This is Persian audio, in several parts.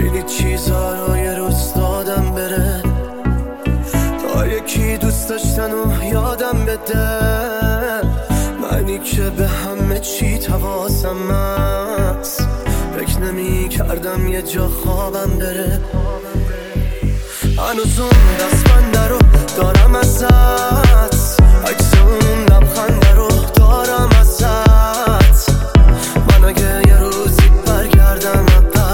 خیلی چیزها رو یه روز دادم بره تا یکی دوست داشتن و یادم بده. منی که به همه چی حواسم هست، فکر نمی کردم یه جا خوابم بره. هنوز اون دستبنده رو دارم ازت، عکس اون لبخنده رو دارم ازت. من اگه یه روزی برگردم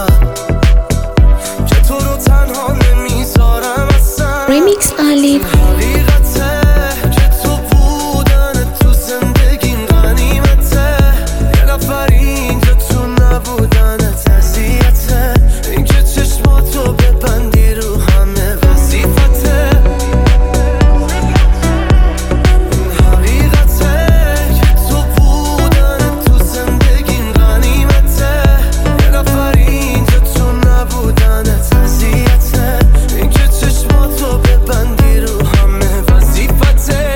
که تو رو تنها نمیذارم اصلا. Remix Ali. حقیقته که تو بودن تو زندگیم غنیمته، یه نفر اینجا تو نبودنت اذیته. این که چشماتو ببندی رو همه وظیفته. حقیقته که تو بودن تو زندگیم غنیمته، یه نفر اینجا تو نبودنت اذیته. این که چشماتو ببندی رو همه وظیفته.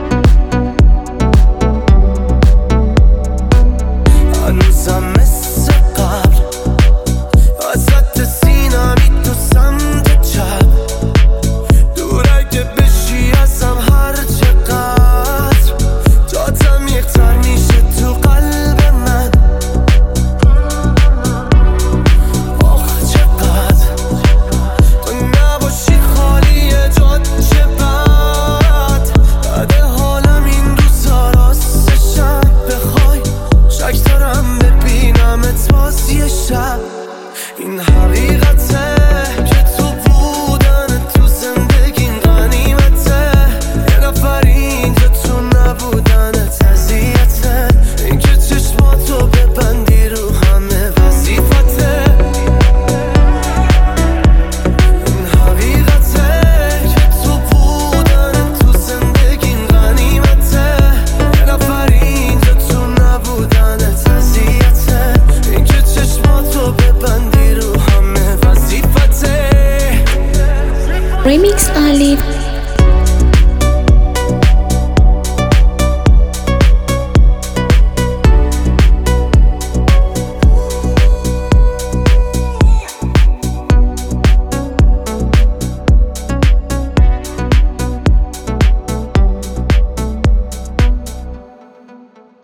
هنوزم مثل